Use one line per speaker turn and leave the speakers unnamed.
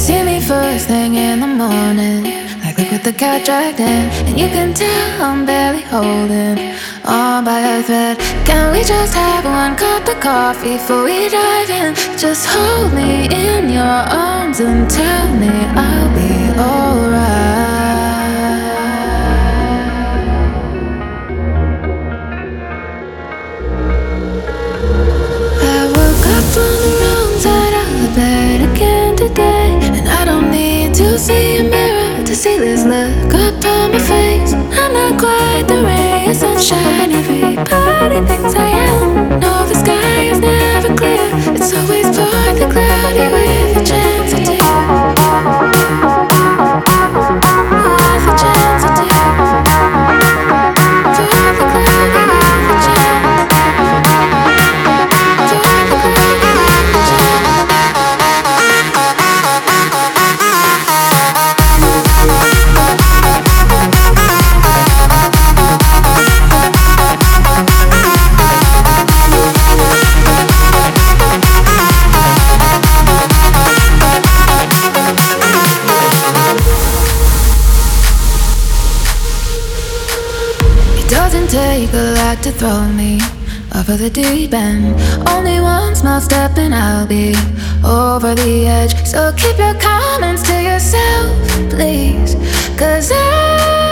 see me first thing in the morning, like look with the cat dragged in, and you can tell I'm barely holding on by a thread. Can we just have one cup of coffee before we dive in? Just hold me in your arms and tell me I'll be alright. I woke up on the wrong side of the bed again today, and I don't need to see a mirror to see this look upon my face. I'm not quite the ray of sunshine everybody thinks I am. No, the sky is never clear, it's always partly cloudy with a chance of tear. With a chance of tear. Partly cloudy with a chance. Doesn't take a lot to throw me off of the deep end. Only one small step and I'll be over the edge. So keep your comments to yourself, please, 'cause I